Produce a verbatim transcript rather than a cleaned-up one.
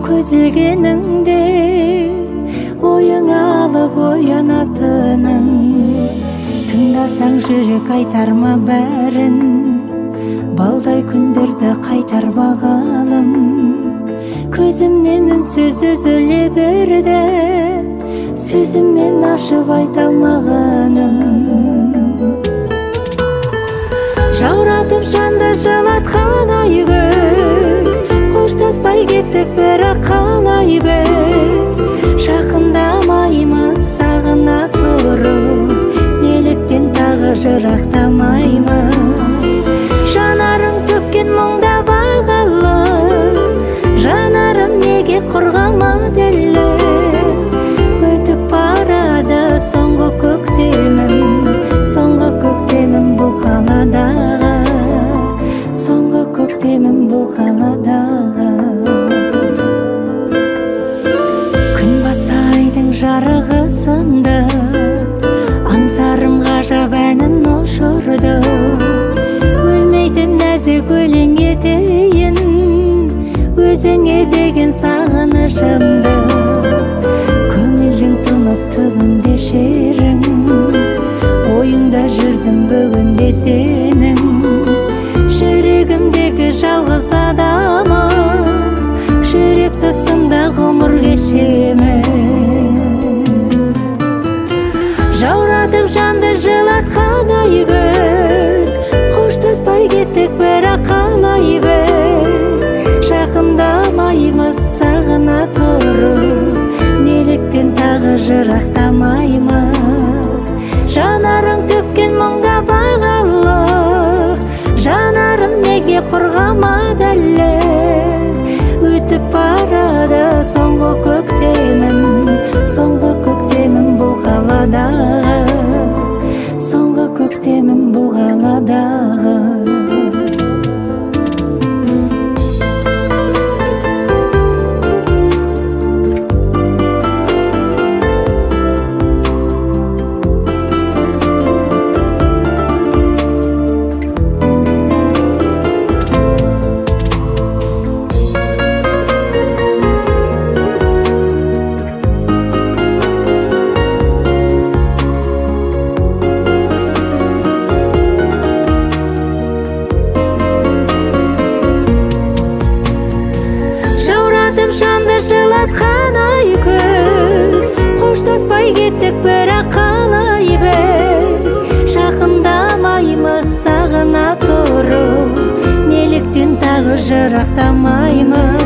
көз ілгеніңде ойың алып оянатының, тыңдасаң жүрек айтар ма бәрін, балдай күндерді қайтар бағалым. Көзімнен үнсіз үзіле берді, сөзіммен ашып айта алмағаным. Жауратып жанды жылатқан ай көз, қоштаспай кеттік бірақ қалай біз. Жақындамаймыз сағына тұрып, неліктен тағы жырақтамаймыз. Жанарың төккен мұңда бағалы, жанарым неге құрғамады әлі. Өтіп барады соңғы көктемім, соңғы көктемім бұл қаладағы, соңғы көктемім бұл қаладағы. Күн батса айдың жарығы сынды, аңсарым ғажап әнін ұшырды. Өлмейтін нәзік өлең етейін, өзіңе деген сағынышымды. Көңілдің тұнып түбінде шерің, ойыңда жүрдім бүгінде сенің. Жүрегімдегі жалғыз адамым, жүрек тұсында ғұмыр кешемін. Жауратып жанды жылатқан ай көз, қоштаспай кеттік бірақ қалай біз. Жақындамаймыз сағына тұрып, неліктен тағы жырақтамаймыз. Жанарың төккен мұңға бағалы, жанарым неге құрғамады әлі. Өтіп барады соңғы көктемім, соңғы көктемім бұл қаладағы, соңғы көктемім бұл қаладағы. Жанды жылатқан ай көз, қоштаспай кеттік бірақ қалай біз. Жақындамаймыз сағына тұрып, неліктен тағы жырақтамаймыз.